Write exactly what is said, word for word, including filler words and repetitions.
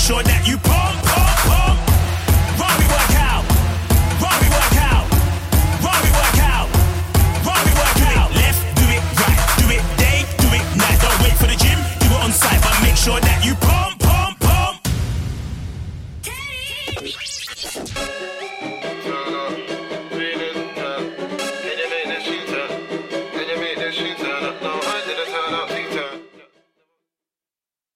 sure that you pump, pump, pump. While we work out, while we work out, while we work out, while we work out. Left, do it right, do it day, do it night. Don't wait for the gym, do it on site, but make sure that you pump.